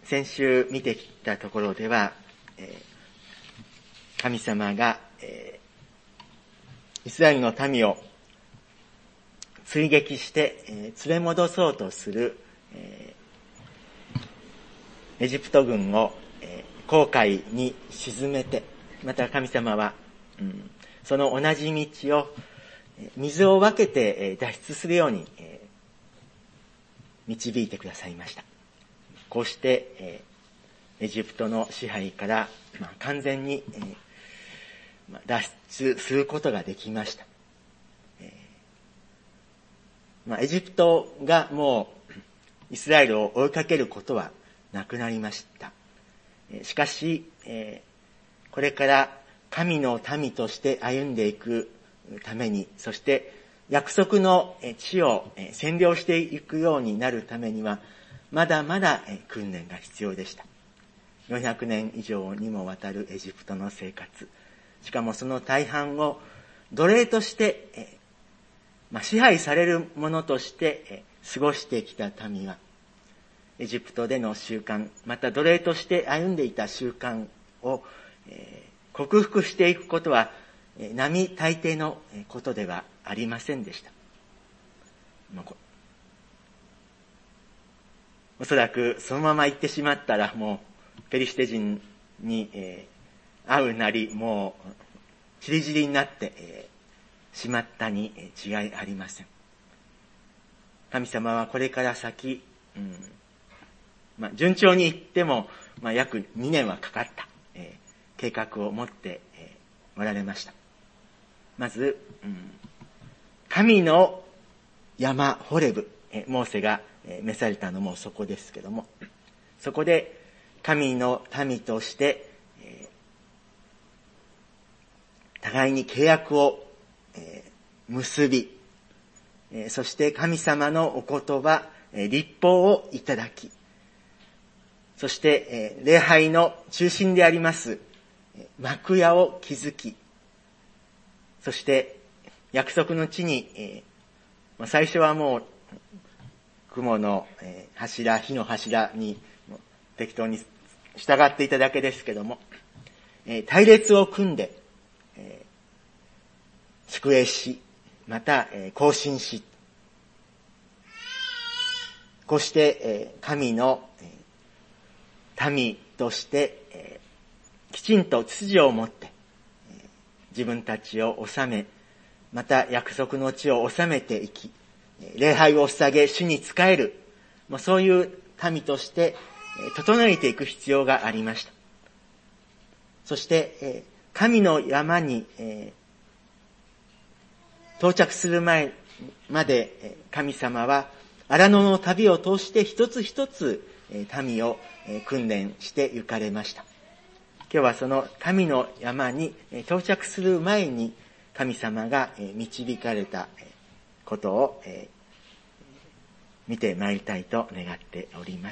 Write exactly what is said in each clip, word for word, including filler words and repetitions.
先週見てきたところでは、えー、神様が、えー、イスラエルの民を追撃して、えー、連れ戻そうとする、えー、エジプト軍を、えー、紅海に沈めて、また神様は、うん、その同じ道を水を分けて脱出するように導いてくださいました。こうしてエジプトの支配から完全に脱出することができました。エジプトがもうイスラエルを追いかけることはなくなりました。しかしこれから神の民として歩んでいくために、そして約束の地を占領していくようになるためには、まだまだ訓練が必要でした。よんひゃくねん以上にもわたるエジプトの生活、しかもその大半を奴隷として、まあ、支配されるものとして過ごしてきた民は、エジプトでの習慣、また奴隷として歩んでいた習慣を、えー克服していくことは並大抵のことではありませんでした。おそらくそのまま行ってしまったらもうペリシテ人に会うなりもう散り散りになってしまったに違いありません。神様はこれから先、うんまあ、順調に行っても、まあ、約にねんはかかった。計画を持っておられました。まず、うん、神の山ホレブ、モーセが召されたのもそこですけども、そこで神の民として互いに契約を結び、そして神様のお言葉、律法をいただき、そして礼拝の中心であります幕屋を築き、そして約束の地に、えー、最初はもう雲の、えー、柱、火の柱に適当に従っていただけですけども、えー、隊列を組んで、えー、宿営し、また、えー、行進し、こうして、えー、神の、えー、民として、えーきちんと秩序を持って自分たちを治め、また約束の地を治めていき、礼拝を捧げ主に仕える、そういう民として整えていく必要がありました。そして神の山に到着する前まで神様は荒野の旅を通して一つ一つ民を訓練して行かれました。今日はその神の山に到着する前に神様が導かれたことを見てまいりたいと願っております。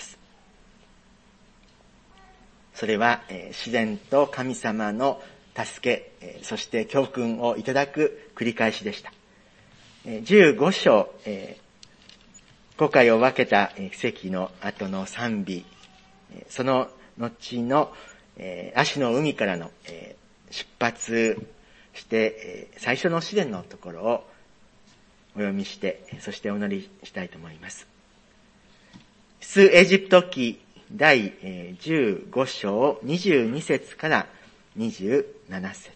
それは自然と神様の助け、そして教訓をいただく繰り返しでした。じゅうご章、航海を分けた奇跡の後の賛美、その後の葦の海からの出発して最初の試練のところをお読みして、そしてお祈りしたいと思います。出エジプト記第じゅうご章にじゅうに節からにじゅうなな節。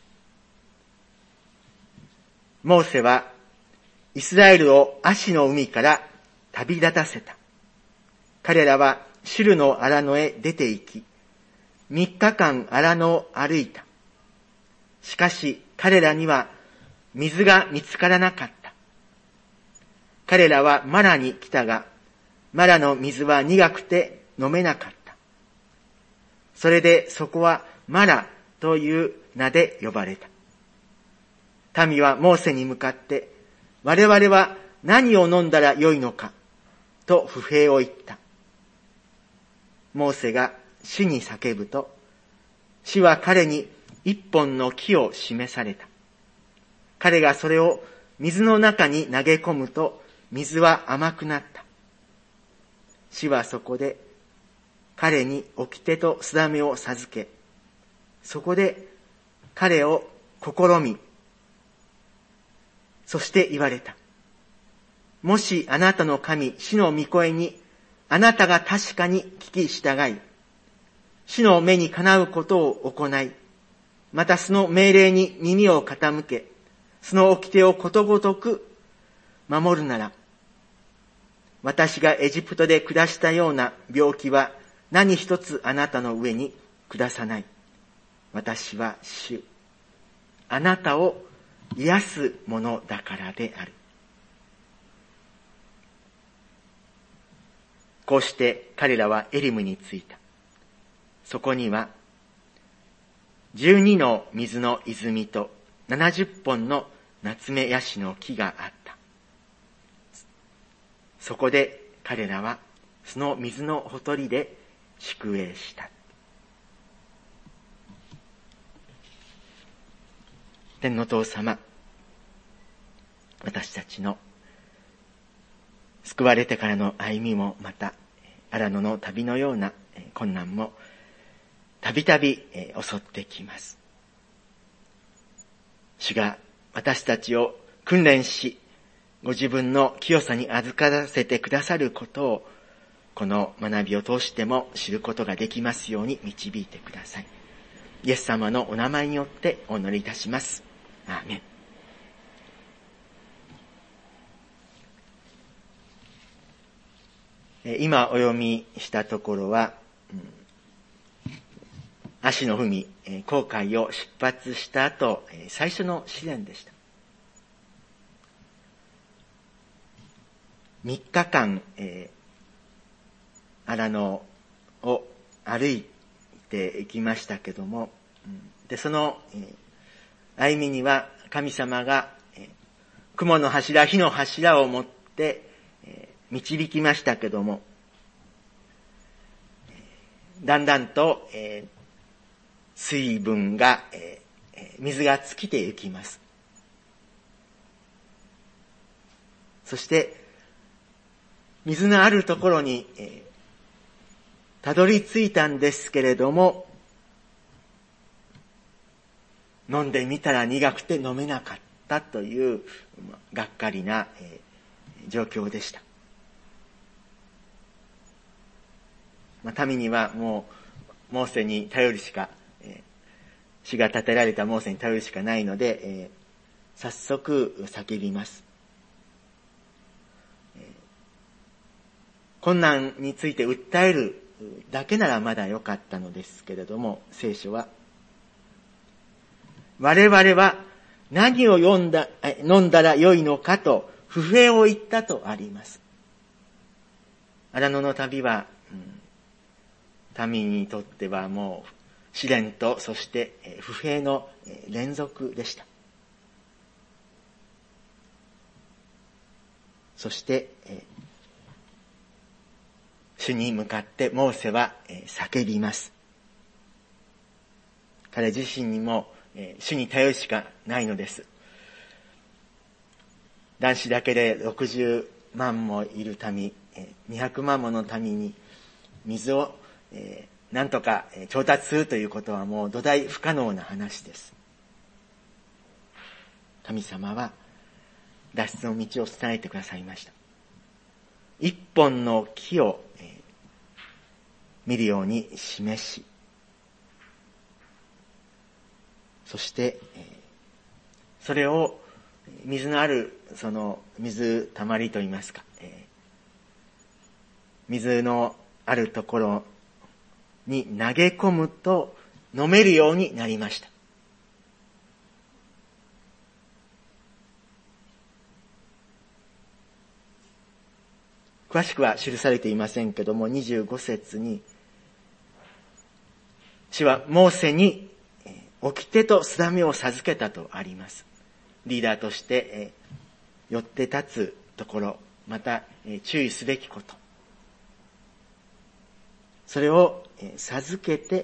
モーセはイスラエルを葦の海から旅立たせた。彼らはシュルの荒野へ出て行き、三日間荒野を歩いた。しかし彼らには水が見つからなかった。彼らはマラに来たが、マラの水は苦くて飲めなかった。それでそこはマラという名で呼ばれた。民はモーセに向かって、我々は何を飲んだらよいのかと不平を言った。モーセが主に叫ぶと、主は彼に一本の木を示された。彼がそれを水の中に投げ込むと、水は甘くなった。主はそこで、 彼に掟と定めを授け、そこで彼を試み、そして言われた。もしあなたの神、主の御声に、あなたが確かに聞き従い、主の目にかなうことを行い、またその命令に耳を傾け、その掟をことごとく守るなら、私がエジプトで下したような病気は何一つあなたの上に下さない。私は主、あなたを癒すものだからである。こうして彼らはエリムに着いた。そこには十二の水の泉と七十本の夏目ヤシの木があった。そこで彼らはその水のほとりで宿営した。天の父様、私たちの救われてからの歩みもまた荒野の旅のような困難もたびたび襲ってきます。主が私たちを訓練し、ご自分の清さに預からせてくださることを、この学びを通しても知ることができますように導いてください。イエス様のお名前によってお祈りいたします。アーメン。今お読みしたところは、足の踏み、航海を出発した後、最初の試練でした。三日間、えー、荒野を歩いていきましたけども、で、その、えー、歩みには神様が、えー、雲の柱、火の柱を持って、えー、導きましたけども、だんだんと、えー、水分が、えー、水が尽きていきます。そして、水のあるところに、えー、たどり着いたんですけれども、飲んでみたら苦くて飲めなかったという、まあ、がっかりな、えー、状況でした。まあ、民にはもう、モーセに頼るしか、えー、主が立てられたモーセに頼るしかないので、えー、早速叫びます。困難について訴えるだけならまだ良かったのですけれども、聖書は、我々は何を読んだ、飲んだら良いのかと不平を言ったとあります。荒野の旅は、うん、民にとってはもう試練とそして不平の連続でした。そして、主に向かってモーセは叫びます。彼自身にも主に頼るしかないのです。男子だけでろくじゅうまんもいる民、にひゃくまんもの民に水を何とか調達するということはもう土台不可能な話です。神様は脱出の道を伝えてくださいました。一本の木を見るように示し、そしてそれを水のあるその水たまりといいますか、水のあるところに投げ込むと飲めるようになりました。詳しくは記されていませんけども、にじゅうご節に主はモーセに掟と定めを授けたとあります。リーダーとして寄って立つところ、また注意すべきこと、それを授けて、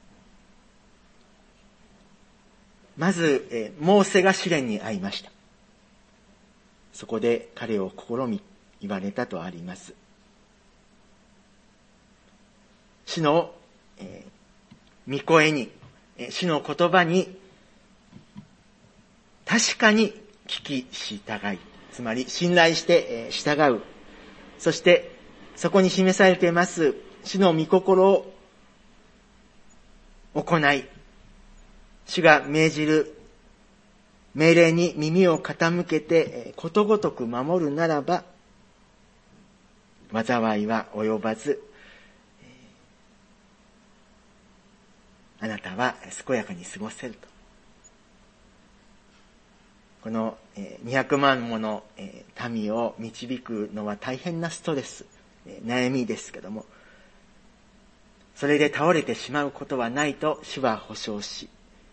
まずモーセが試練に遭いました。そこで彼を試み言われたとあります。試主の、えー、御声に、主の言葉に確かに聞き従い、つまり信頼して従う。そしてそこに示されています主の御心を行い、主が命じる命令に耳を傾けてことごとく守るならば、災いは及ばず、あなたは健やかに過ごせると。このにひゃくまんもの民を導くのは大変なストレス、悩みですけども、それで倒れてしまうことはないと主は保証し、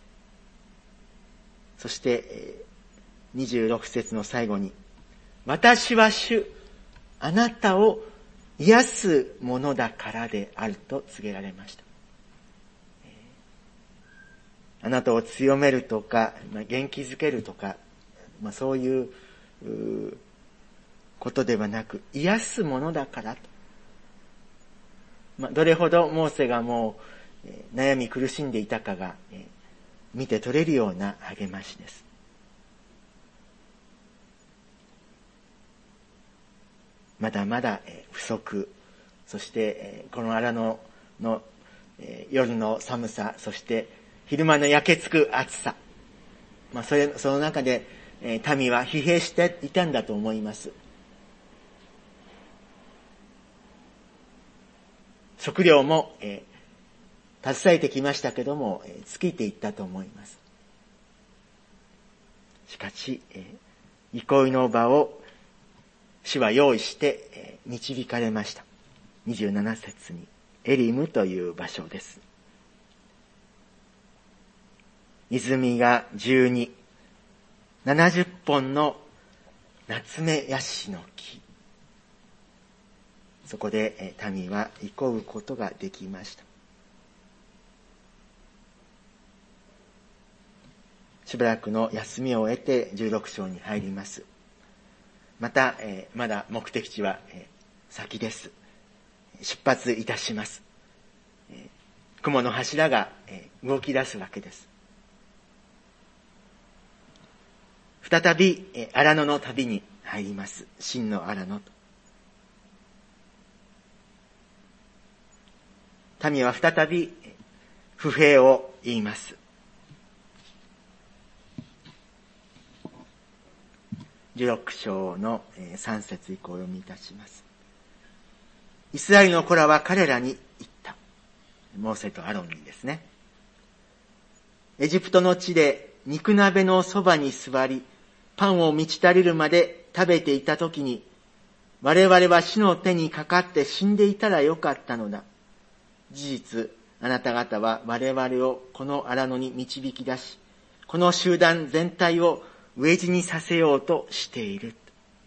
そしてにじゅうろく節の最後に、私は主、あなたを癒すものだからであると告げられました。あなたを強めるとか、元気づけるとか、まあ、そういう、うことではなく、癒すものだからと。まあ、どれほどモーセがもう、えー、悩み苦しんでいたかが、えー、見て取れるような励ましです。まだまだ、えー、不足、そして、えー、この荒野の、えー、夜の寒さ、そして昼間の焼けつく暑さ、まあ、それその中で、えー、民は疲弊していたんだと思います。食料も、えー、携えてきましたけども、えー、尽きていったと思います。しかし、えー、憩いの場を主は用意して、えー、導かれました。にじゅうなな節にエリムという場所です。泉がじゅうに、ななじゅっぽんのナツメヤシの木。そこで民は憩うことができました。しばらくの休みを得てじゅうろく章に入ります。また、えー、まだ目的地は、えー、先です。出発いたします。えー、雲の柱が、えー、動き出すわけです。再び、えー、荒野の旅に入ります。真の荒野と。民は再び不平を言います。じゅうろく章のさん節以降を読みいたします。イスラエルの子らは彼らに言った。モーセとアロンにですね。エジプトの地で肉鍋のそばに座り、パンを満ち足りるまで食べていたときに、我々は主の手にかかって死んでいたらよかったのだ。事実、あなた方は我々をこの荒野に導き出し、この集団全体を飢え死にさせようとしている。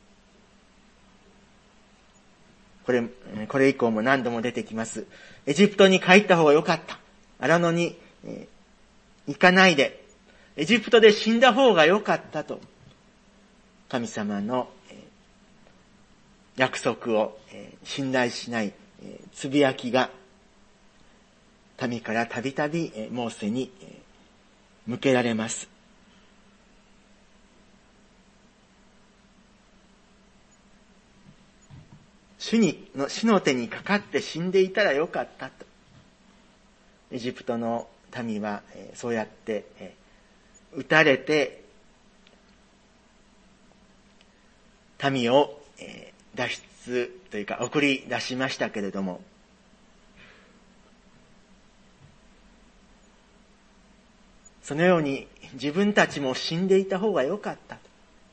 これ、これ以降も何度も出てきます。エジプトに帰った方がよかった。荒野に、えー、行かないで、エジプトで死んだ方がよかったと、神様の、えー、約束を、えー、信頼しない、えー、つぶやきが、民からたびたびモーセに向けられます。主にの主の手にかかって死んでいたらよかったと。エジプトの民はそうやって撃たれて民を脱出というか送り出しましたけれども、そのように自分たちも死んでいた方がよかったと。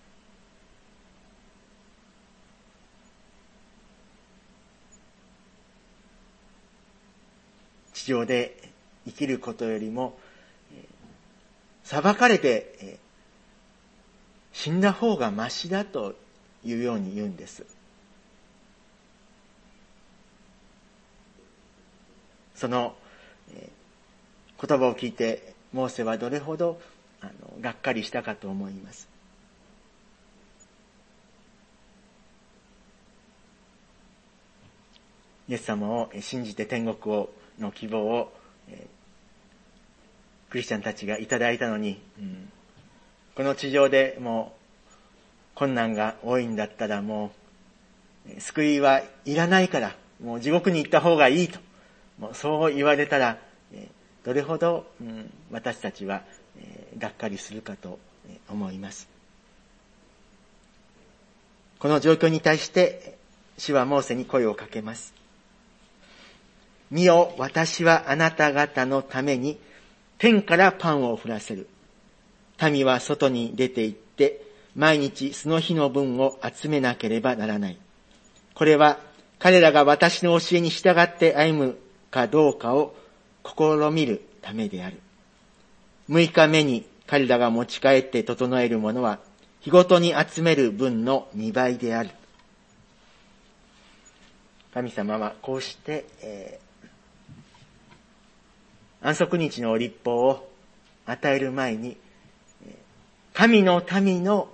地上で生きることよりも、裁かれて死んだ方がましだというように言うんです。その言葉を聞いてモーセはどれほどあのがっかりしたかと思います。イエス様を信じて天国をの希望を、えー、クリスチャンたちがいただいたのに、うん、この地上でもう困難が多いんだったらもう救いはいらないからもう地獄に行った方がいいと、もうそう言われたら、えー、どれほど、うん、私たちは、えー、がっかりするかと思います。この状況に対して主はモーセに声をかけます。見よ、私はあなた方のために天からパンを降らせる。民は外に出て行って毎日その日の分を集めなければならない。これは彼らが私の教えに従って歩むかどうかを試みるためである。六日目に彼らが持ち帰って整えるものは日ごとに集める分の二倍である。神様はこうして、えー、安息日の律法を与える前に、神の民の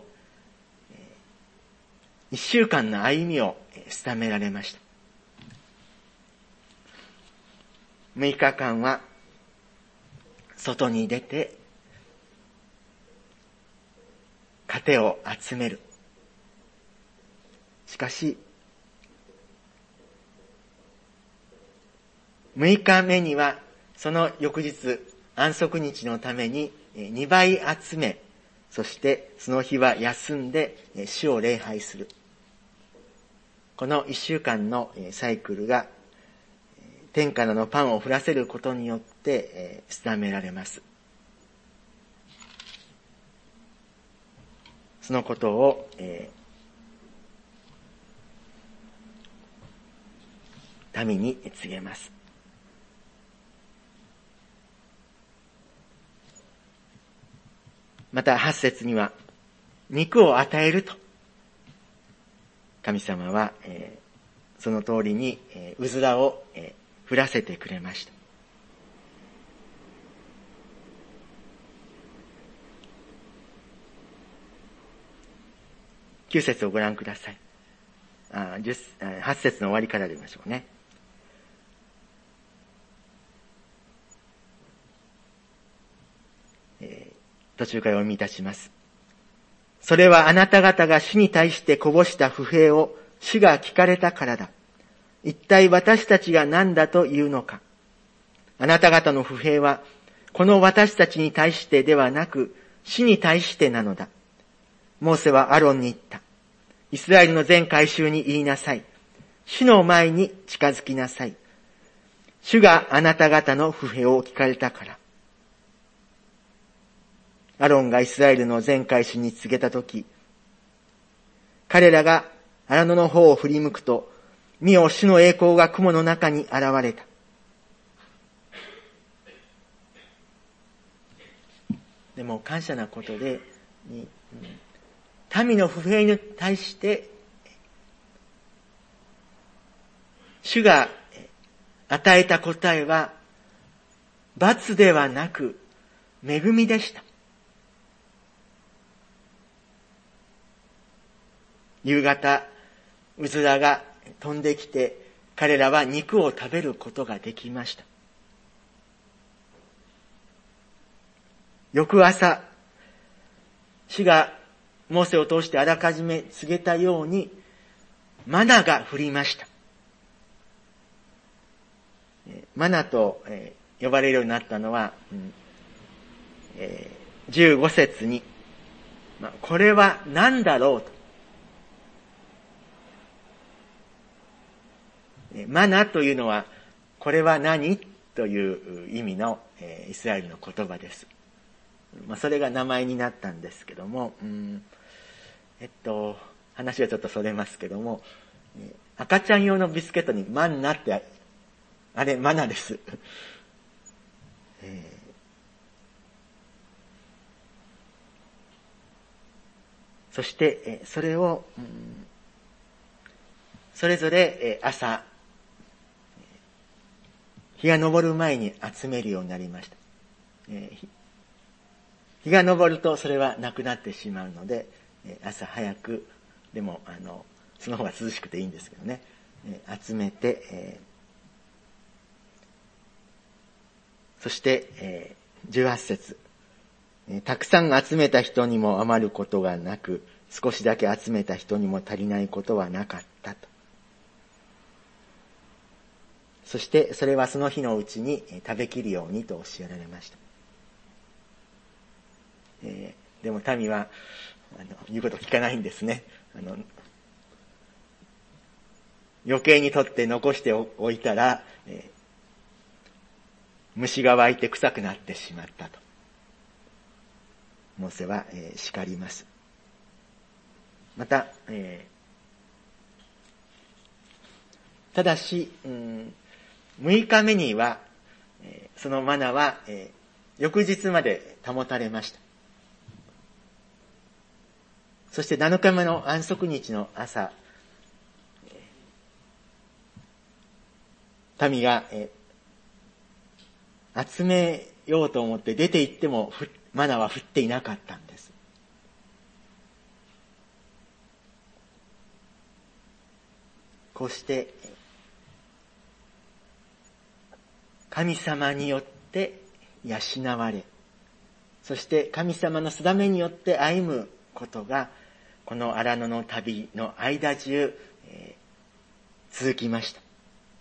一週間の歩みを定められました。六日間は外に出て糧を集める。しかし、六日目にはその翌日安息日のために二倍集め、そしてその日は休んで主を礼拝する。この一週間のサイクルが天からのパンを降らせることによって定められます。そのことを、えー、民に告げます。また八節には肉を与えると神様は、えー、その通りに、えー、うずらを、えー、降らせてくれました。九節をご覧ください。あ十八節の終わりから読みましょうね。えー、途中から読みいたします。それはあなた方が主に対してこぼした不平を主が聞かれたからだ。一体私たちが何だというのか。あなた方の不平はこの私たちに対してではなく主に対してなのだ。モーセはアロンに言った。イスラエルの全会衆に言いなさい。主の前に近づきなさい。主があなた方の不平を聞かれたから。アロンがイスラエルの全会衆に告げたとき、彼らが荒野の方を振り向くと、見よ主の栄光が雲の中に現れた。でも感謝なことで、民の不平に対して、主が与えた答えは、罰ではなく、恵みでした。夕方、うずらが飛んできて、彼らは肉を食べることができました。翌朝、主がモーセを通してあらかじめ告げたように、マナが降りました。マナと呼ばれるようになったのは、じゅうご節に、これは何だろうと。マナというのは、これは何という意味のイスラエルの言葉です。まあ、それが名前になったんですけども、うん、えっと、話はちょっとそれますけども、赤ちゃん用のビスケットにマンナって、あれ、マナです。えー、そして、それを、うん、それぞれ朝、日が昇る前に集めるようになりました。えー、日が昇るとそれはなくなってしまうので、朝早く、でも、あの、その方が涼しくていいんですけどね、集めて、えそして、えー、じゅうはち節、たくさん集めた人にも余ることがなく、少しだけ集めた人にも足りないことはなかったと。そしてそれはその日のうちに食べきるようにと教えられました。えー、でも民はあの言うこと聞かないんですね。あの余計に取って残しておいたら、えー、虫が湧いて臭くなってしまったとモーセは、えー、叱ります。また、えー、ただし、うんむいかめには、そのマナは翌日まで保たれました。そしてなのかめの安息日の朝、民が集めようと思って出て行ってもマナは降っていなかったんです。こうして神様によって養われ、そして神様の定めによって歩むことが、この荒野の旅の間中、えー、続きました。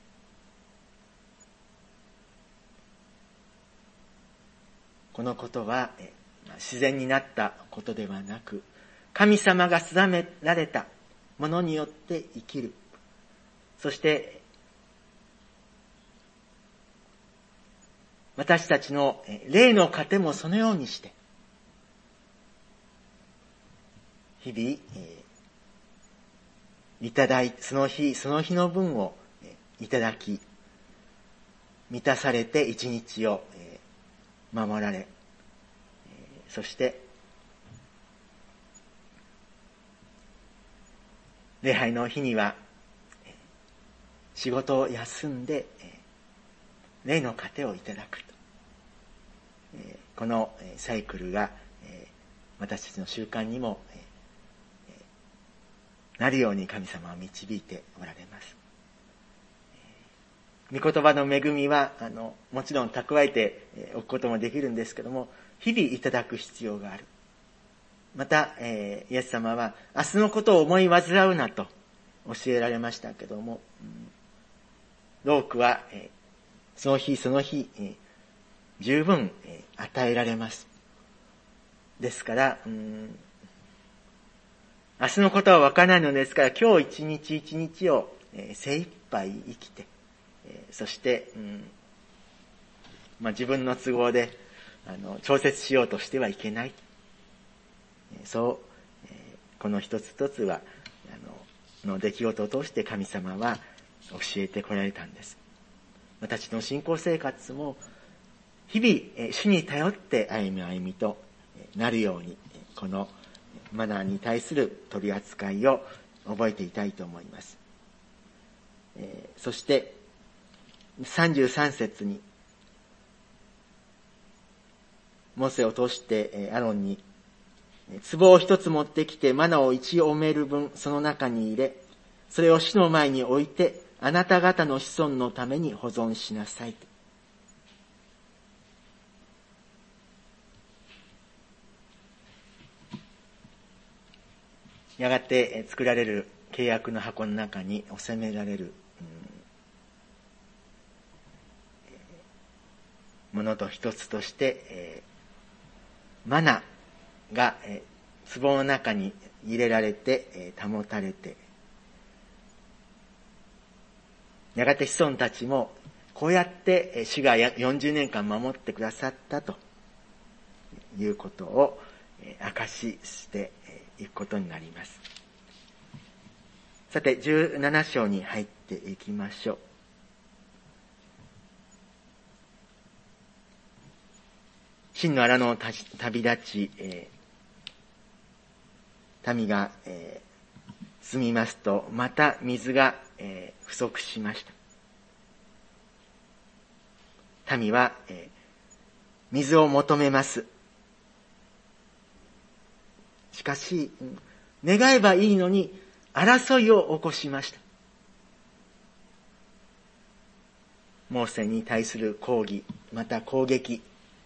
このことは、えー、自然になったことではなく、神様が定められたものによって生きる。そして、私たちの霊の糧もそのようにして、日々、いただい、その日、その日の分をいただき、満たされて一日を守られ、そして、礼拝の日には、仕事を休んで、霊の糧をいただくと。このサイクルが私たちの習慣にもなるように神様は導いておられます。御言葉の恵みはあのもちろん蓄えておくこともできるんですけども、日々いただく必要がある。また、えー、イエス様は明日のことを思い煩うなと教えられましたけども、労苦は、えー、その日その日、えー、十分、えー、与えられます。ですから、うーん明日のことは分からないのですから、今日一日一日を、えー、精一杯生きて、えー、そして、うんまあ、自分の都合であの調節しようとしてはいけない。そう、えー、この一つ一つはあのの出来事を通して神様は教えてこられたんです。私の信仰生活も日々、えー、主に頼って歩み歩みとなるように、このマナーに対する取り扱いを覚えていたいと思います。えー、そしてさんじゅうさん節にモーセを通してアロンに壺を一つ持ってきてマナを一オメル分その中に入れ、それを主の前に置いてあなた方の子孫のために保存しなさいと。やがて作られる契約の箱の中に収められる、うん、ものと一つとして、えー、マナが、えー、壺の中に入れられて、えー、保たれて、やがて子孫たちもこうやって主がよんじゅうねんかん守ってくださったということを証ししていくことになります。さてじゅうなな章に入っていきましょう。真の荒野を旅立ち、えー、民が、えー、進みますとまた水が、えー、不足しました。民は、えー、水を求めます。しかし願えばいいのに争いを起こしました。モーセに対する抗議、 また攻撃、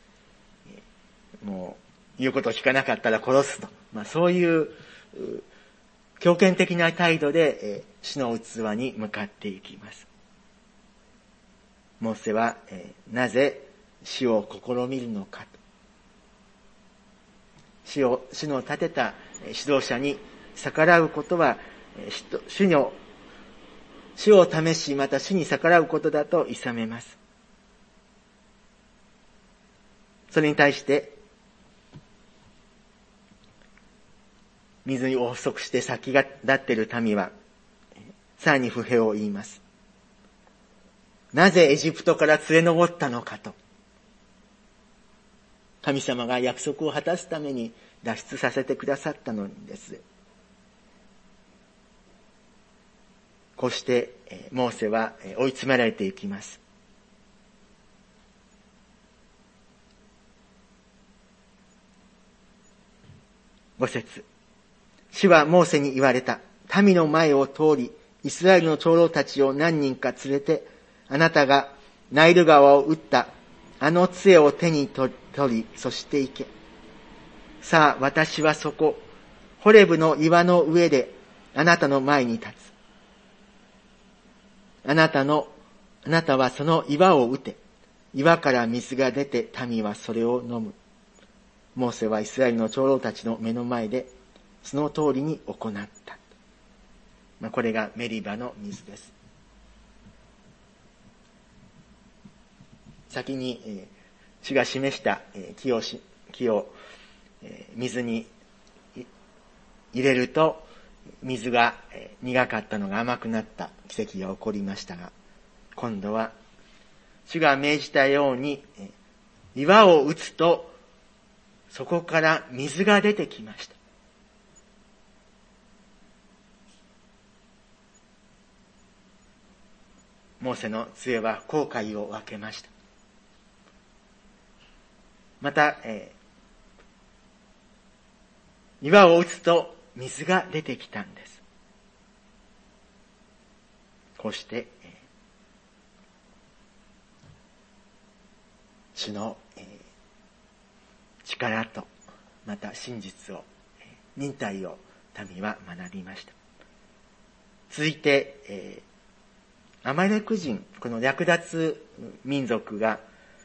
もう言うことを聞かなかったら殺すと、まあ、そういう強権的な態度で死の器に向かっていきます。モーセはなぜ死を試みるのかと、死を主の立てた指導者に逆らうことは主の主を試し、また主に逆らうことだと諌めます。それに対して水を不足して先が立っている民はさらに不平を言います。なぜエジプトから連れ上ったのかと。神様が約束を果たすために脱出させてくださったのです。こうしてモーセは追い詰められていきます。ご節。主はモーセに言われた。民の前を通り、イスラエルの長老たちを何人か連れて、あなたがナイル川を打ったあの杖を手に取り、そして行け。さあ、私はそこ、ホレブの岩の上であなたの前に立つ。あなたの、あなたはその岩を打て。岩から水が出て民はそれを飲む。モーセはイスラエルの長老たちの目の前でその通りに行った。まあ、これがメリバの水です。先に、えー、主が示した、えー、木をし、木を、えー、水に入れると水が、えー、苦かったのが甘くなった奇跡が起こりましたが、今度は主が命じたように、えー、岩を打つとそこから水が出てきました。モーセの杖は紅海を分けました。また、えー、岩を打つと水が出てきたんです。こうして、えー、主の、えー、力とまた真実を、えー、忍耐を民は学びました。続いて、えー、アマレク人、この略奪民族が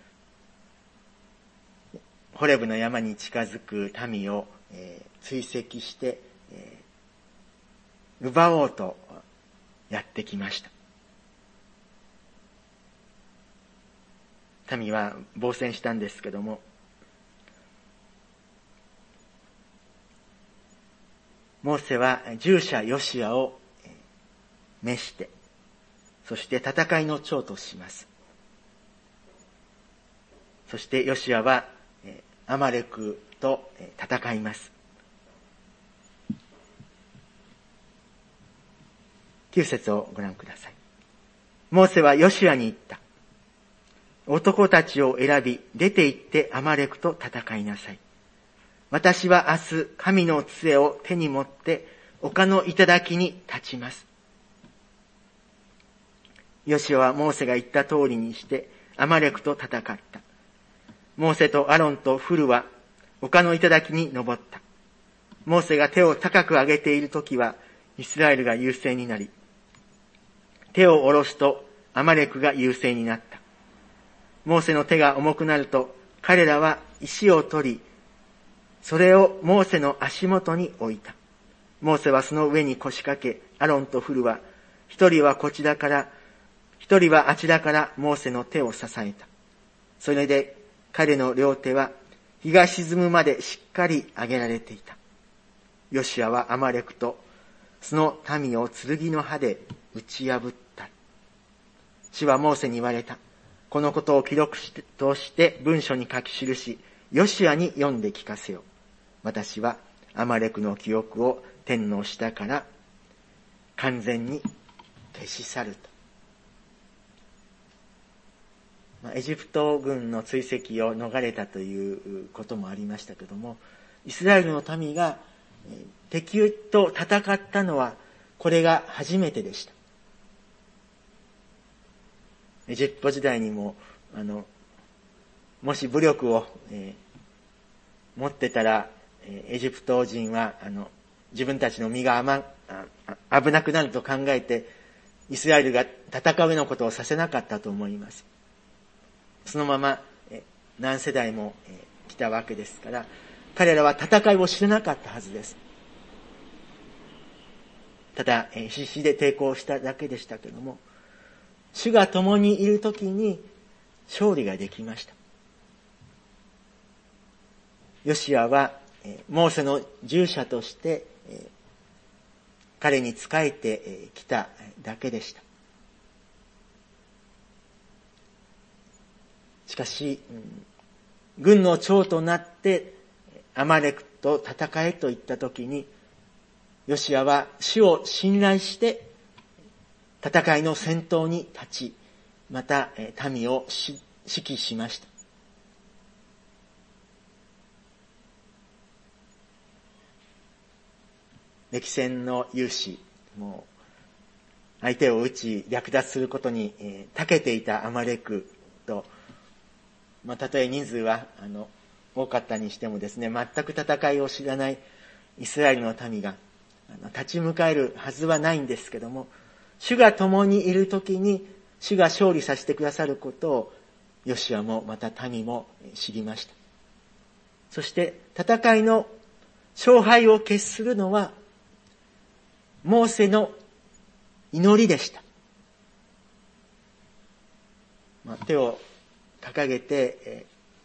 ホレブの山に近づく民を、えー、追跡して、えー、奪おうとやってきました。民は防戦したんですけども、モーセは従者ヨシアを召して、そして戦いの長とします。そしてヨシアはアマレクと戦います。きゅう節をご覧ください。モーセはヨシアに言った。男たちを選び、出て行ってアマレクと戦いなさい。私は明日、神の杖を手に持って、丘の頂に立ちます。ヨシアはモーセが言った通りにして、アマレクと戦った。モーセとアロンとフルは丘の頂に登った。モーセが手を高く上げているときはイスラエルが優勢になり、手を下ろすとアマレクが優勢になった。モーセの手が重くなると彼らは石を取り、それをモーセの足元に置いた。モーセはその上に腰掛け、アロンとフルは一人はこちらから、一人はあちらからモーセの手を支えた。それで彼の両手は日が沈むまでしっかり上げられていた。ヨシアはアマレクとその民を剣の刃で打ち破った。主はモーセに言われた。このことを記録として文書に書き記し、ヨシアに読んで聞かせよ。私はアマレクの記憶を天の下から完全に消し去ると。エジプト軍の追跡を逃れたということもありましたけども、イスラエルの民が敵と戦ったのはこれが初めてでした。エジプト時代にもあのもし武力を、えー、持ってたら、エジプト人はあの自分たちの身が甘危なくなると考えて、イスラエルが戦うようなことをさせなかったと思います。そのままえ何世代もえ来たわけですから、彼らは戦いを知らなかったはずです。ただえ必死で抵抗しただけでしたけれども、主が共にいるときに勝利ができました。ヨシアはモーセの従者として彼に仕えてきただけでした。しかし、軍の長となってアマレクと戦えと言ったときに、ヨシアは主を信頼して戦いの先頭に立ち、また民を指揮しました。歴戦の勇士、もう相手を撃ち略奪することに、えー、長けていたアマレクと、まあ、たとえ人数はあの多かったにしてもですね、全く戦いを知らないイスラエルの民があの立ち向かえるはずはないんですけども、主が共にいるときに主が勝利させてくださることをヨシュアもまた民も知りました。そして戦いの勝敗を決するのはモーセの祈りでした。まあ、手を掲げて、え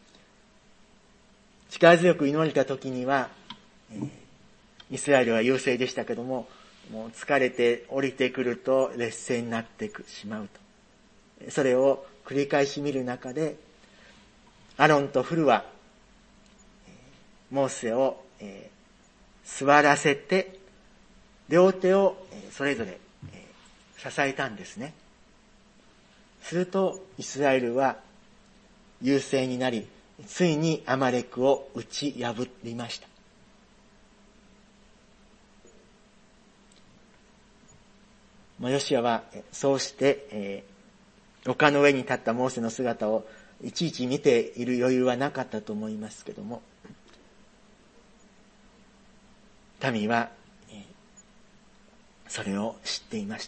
ー、力強く祈れた時には、えー、イスラエルは優勢でしたけども、もう疲れて降りてくると劣勢になってしまうと。それを繰り返し見る中で、アロンとフルはモーセを、えー、座らせて、両手をそれぞれ支えたんですね。するとイスラエルは優勢になり、ついにアマレクを打ち破りました。ヨシアはそうして、えー、丘の上に立ったモーセの姿をいちいち見ている余裕はなかったと思いますけども、民はそれを知っていました。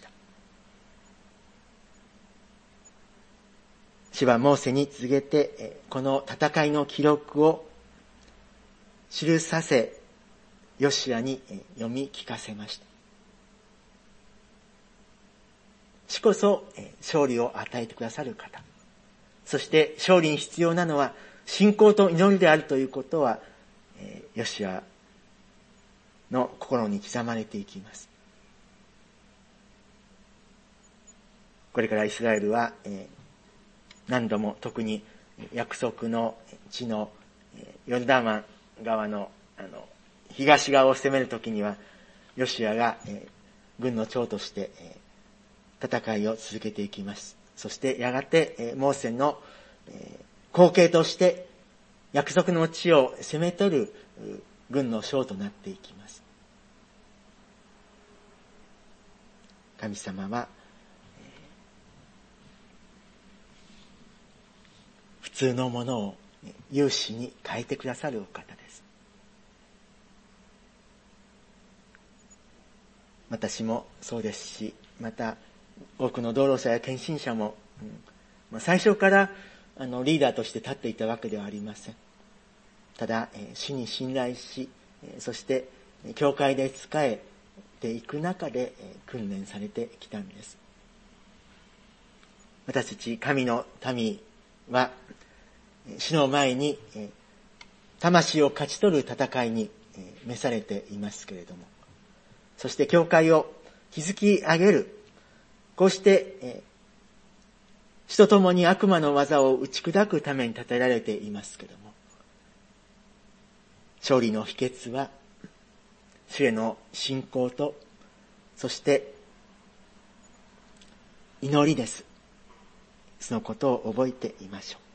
主はモーセに告げて、この戦いの記録を記させ、ヨシアに読み聞かせました。主こそ勝利を与えてくださる方。そして勝利に必要なのは信仰と祈りであるということは、ヨシアの心に刻まれていきます。これからイスラエルは、えー、何度も特に約束の地の、えー、ヨルダン湾側の、あの東側を攻めるときにはヨシアが、えー、軍の長として、えー、戦いを続けていきます。そしてやがて、えー、モーセの、えー、後継として約束の地を攻め取る軍の将となっていきます。神様は普通のものを勇士に変えてくださるお方です。私もそうですし、また多くの道路者や献身者も、うん、最初からあのリーダーとして立っていたわけではありません。ただ、えー、主に信頼し、そして教会で仕えていく中で、えー、訓練されてきたんです。私たち神の民は主の前に魂を勝ち取る戦いに召されていますけれども、そして教会を築き上げる、こうして主と共に悪魔の技を打ち砕くために立てられていますけれども、勝利の秘訣は主への信仰と、そして祈りです。そのことを覚えていましょう。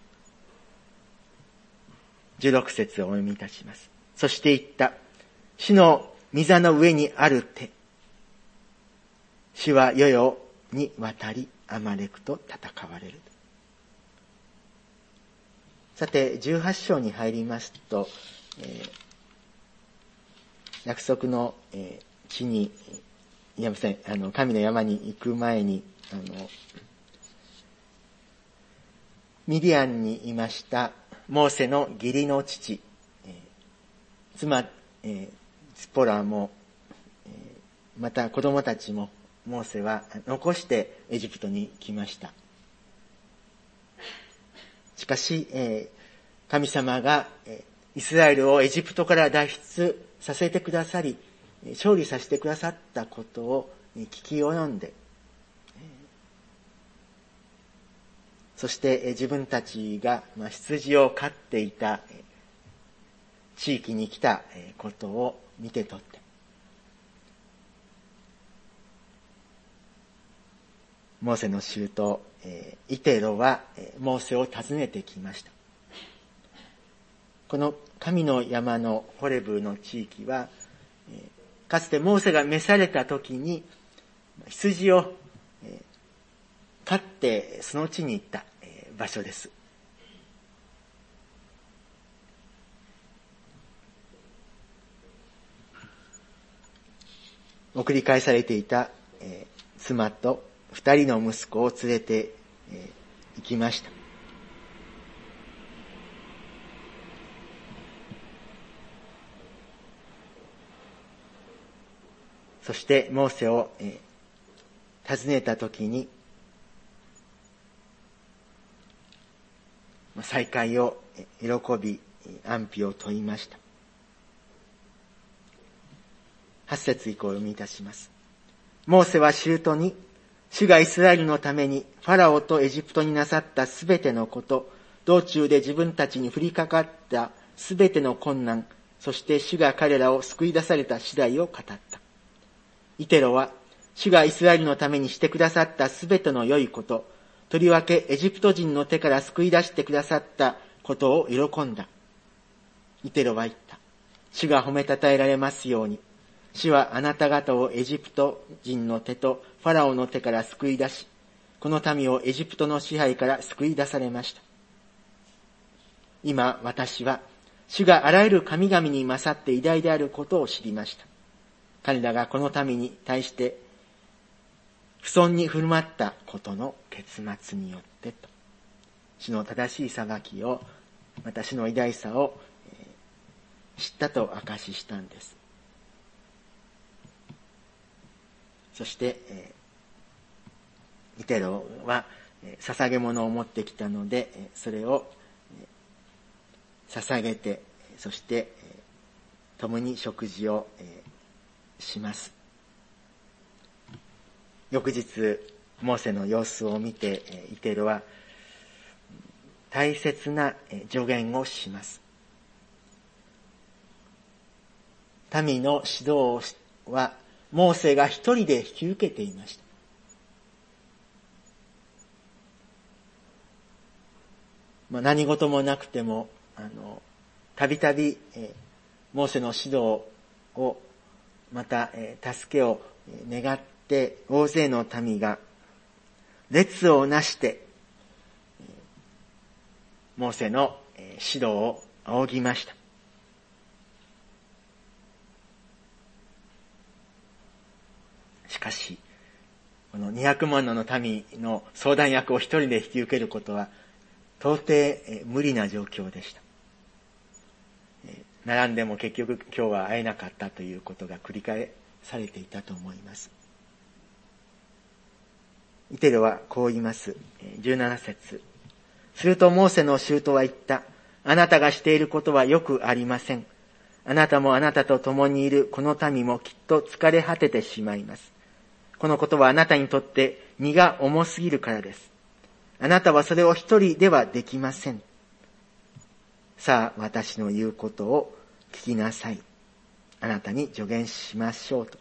じゅうろく節をお読みいたします。そして言った。主の御座の上にある手。主は世々に渡りアマレクと戦われる。 さて、じゅうはち章に入りますと、えー、約束の、えー、地に、いやません、あの、神の山に行く前に、あの、ミディアンにいましたモーセの義理の父、えー、妻、えー、ツポラも、えー、また子供たちも、モーセは残してエジプトに来ました。しかし、えー、神様が、えー、イスラエルをエジプトから脱出させてくださり、勝利させてくださったことを聞き及んで、そして自分たちが羊を飼っていた地域に来たことを見て取って、モーセの舅イテロはモーセを訪ねてきました。この神の山のホレブの地域は、かつてモーセが召された時に羊を飼ってその地に行った場所です。送り返されていた妻と二人の息子を連れて行きました。そしてモーセを、えー、訪ねたときに再会を喜び安否を問いました。はち節以降を読みいたします。モーセは舅に、主がイスラエルのためにファラオとエジプトになさったすべてのこと、道中で自分たちに降りかかったすべての困難、そして主が彼らを救い出された次第を語った。イテロは、主がイスラエルのためにしてくださったすべての良いこと、とりわけエジプト人の手から救い出してくださったことを喜んだ。イテロは言った。主が褒めたたえられますように。主はあなた方をエジプト人の手とファラオの手から救い出し、この民をエジプトの支配から救い出されました。今私は、主があらゆる神々に勝って偉大であることを知りました。彼らがこの民に対して不遜に振る舞ったことの結末によってと、主の正しい裁きを、私の偉大さを知ったと証ししたんです。そして、イテロは捧げ物を持ってきたので、それを捧げて、そして共に食事をします。翌日、モーセの様子を見て、イテロは大切な助言をします。民の指導はモーセが一人で引き受けていました。まあ、何事もなくても、あの、たびたびモーセの指導をまた、えー、助けを願って大勢の民が列をなして、えー、モーセの、えー、指導を仰ぎました。しかし、このにひゃくまんの民の相談役を一人で引き受けることは到底、えー、無理な状況でした。並んでも結局今日は会えなかったということが繰り返されていたと思います。イテロはこう言います。じゅうなな節。するとモーセの舅は言った。あなたがしていることはよくありません。あなたもあなたと共にいるこの民もきっと疲れ果ててしまいます。このことはあなたにとって荷が重すぎるからです。あなたはそれを一人ではできません。さあ、私の言うことを聞きなさい。あなたに助言しましょうと。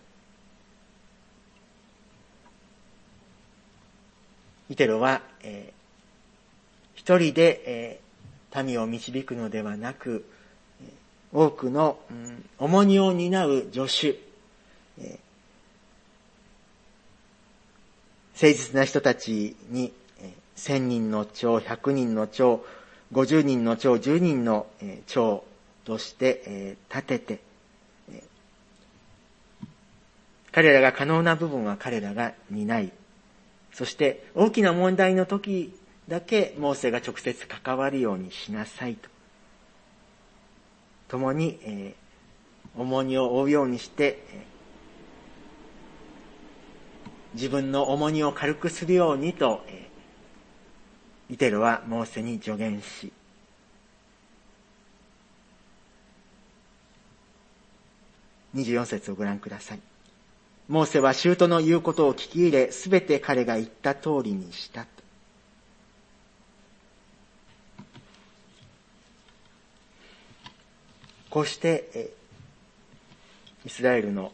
イテロは、えー、一人で、えー、民を導くのではなく、多くの、うん、重荷を担う助手、えー、誠実な人たちに、えー、千人の長、百人の長、 ごじゅうにんの長、じゅうにんの長として立てて、彼らが可能な部分は彼らが担い、そして大きな問題の時だけモーセが直接関わるようにしなさいと。共に、えー、重荷を負うようにして、えー、自分の重荷を軽くするようにと、えー、イテロはモーセに助言し、にじゅうよん節をご覧ください。モーセは舅の言うことを聞き入れ、すべて彼が言った通りにしたと。こうして、えイスラエルの、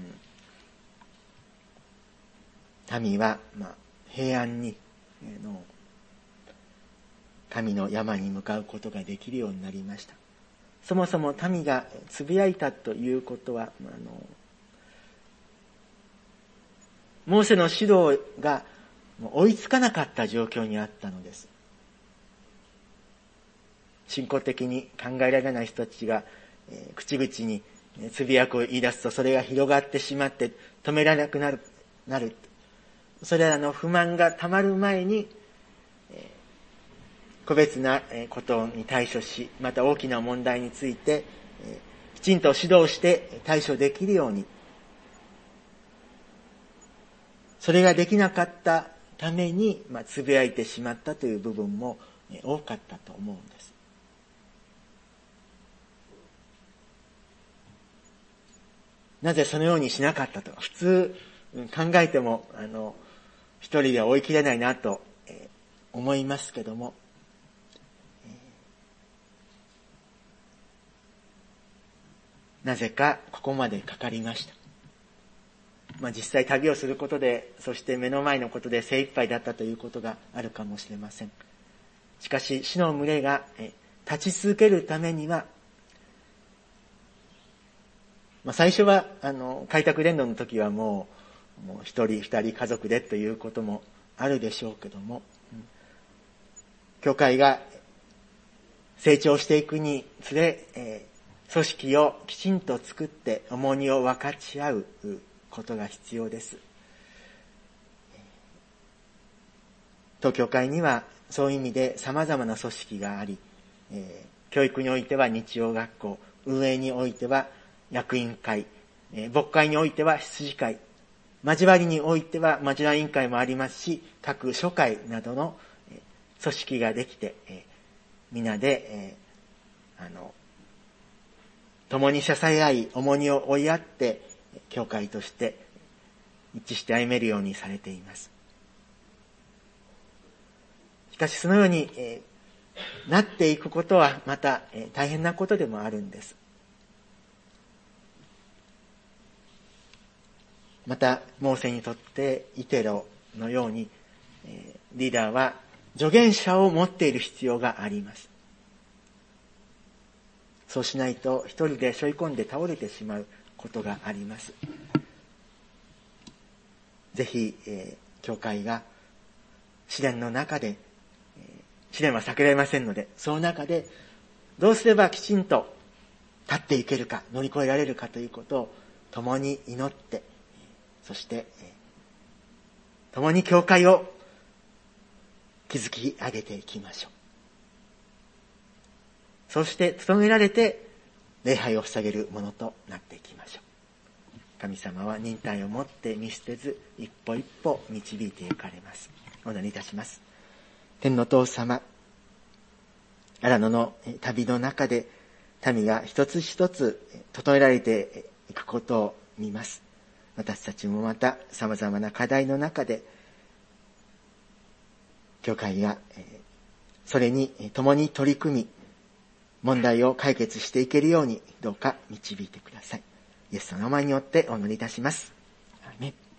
うん、民は、まあ、平安に、えー、の神の山に向かうことができるようになりました。そもそも民がつぶやいたということは、あのモーセの指導が追いつかなかった状況にあったのです。信仰的に考えられない人たちが、えー、口々につぶやくを言い出すと、それが広がってしまって止められなくなる。なるそれらの不満がたまる前に、えー、個別なことに対処し、また大きな問題について、えー、きちんと指導して対処できるように、それができなかったために、まあ、つぶやいてしまったという部分も多かったと思うんです。なぜそのようにしなかったと。普通考えても、あの、一人では追い切れないなと思いますけども、なぜかここまでかかりました。まあ、実際旅をすることで、そして目の前のことで精一杯だったということがあるかもしれません。しかし、死の群れが立ち続けるためには、まあ、最初は、あの、開拓伝道の時はもう、もう一人二人家族でということもあるでしょうけども、うん、教会が成長していくにつれ、えー、組織をきちんと作って重荷を分かち合うことが必要です。当教会にはそういう意味で様々な組織があり、えー、教育においては日曜学校、運営においては役員会、えー、牧会においては羊会、交わりにおいては交わり委員会もありますし、各諸会などの、えー、組織ができて、えー、皆で、えー、あの共に支え合い重荷を追い合って教会として一致して歩めるようにされています。しかしそのように、えー、なっていくことはまた、えー、大変なことでもあるんです。またモーセにとってイテロのように、えー、リーダーは助言者を持っている必要があります。そうしないと一人で背負い込んで倒れてしまうことがあります。ぜひ、えー、教会が試練の中で、えー、試練は避けられませんので、その中でどうすればきちんと立っていけるか、乗り越えられるかということを共に祈って、そして、えー、共に教会を築き上げていきましょう。そして努められて礼拝を捧げるものとなっていきましょう。神様は忍耐をもって見捨てず一歩一歩導いていかれます。お祈りいたします。天の父様、荒野の旅の中で民が一つ一つ整えられていくことを見ます。私たちもまた様々な課題の中で教会がそれに共に取り組み問題を解決していけるようにどうか導いてください。イエスの名前によってお祈りいたします。アーメン。